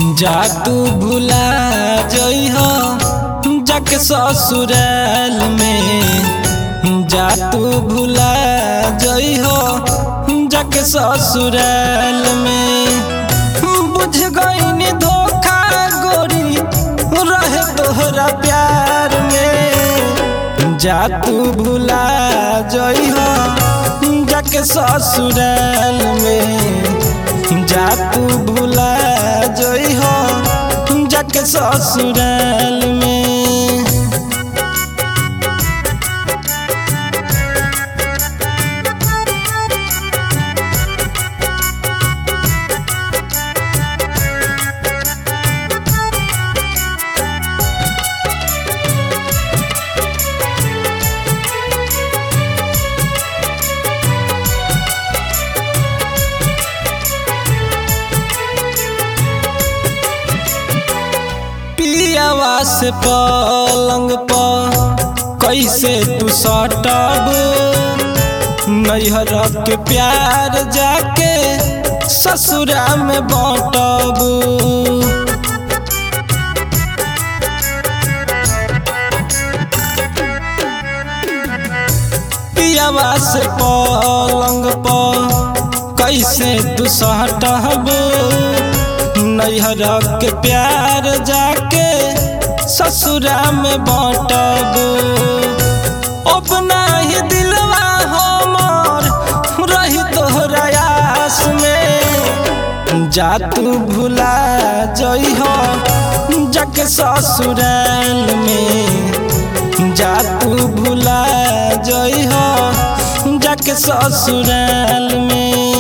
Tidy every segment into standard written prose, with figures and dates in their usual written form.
जा तू भुला जइहो जाके ससुराल में, जा तू भुला जइहो जाके ससुराल में। बुझ गईनी धोखा गोरी रहे तोहरा प्यार में, जा तू भुला जइहो जाके ससुराल में, जा तू भुला जइहो जाके ससुराल में। पियावा से पलंग पर कैसे तू सटब, नैहर के प्यार जाके ससुरा में बाँटब। पियावा से पलंग पर कैसे तू सटब, नैहर के प्यार जाके ससुरा में बाँटब। अपना ही दिलवा हमर रही तोहरा आस में, जा तू भुला जइहो जाके ससुराल में, जा तू भुला जइहो जाके ससुराल में।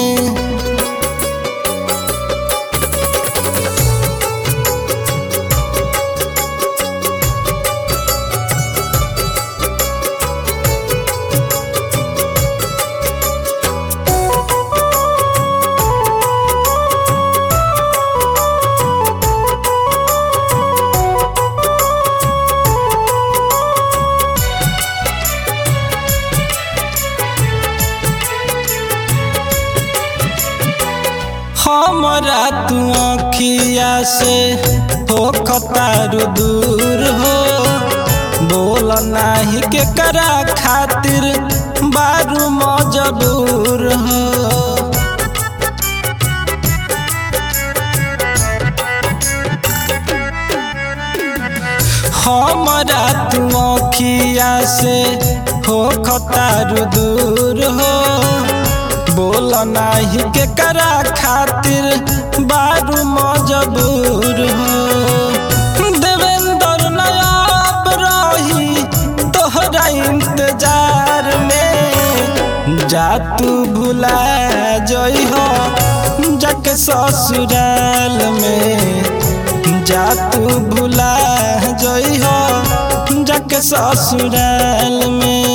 हमरा तू आँखिया से हो खतारू दूर हो, बोल नाही के करा खातिर बारू मजबूर हो। हमरा तू आँखिया से हो खतारू दूर हो, बोल नाही के करा खातिर बारू मजबूर हो। देवेंद्र नायाब रही तोहरा इंतजार में, जा तू भुला जइहो जाके ससुराल में, जा तू भुला जइहो जाके ससुराल में।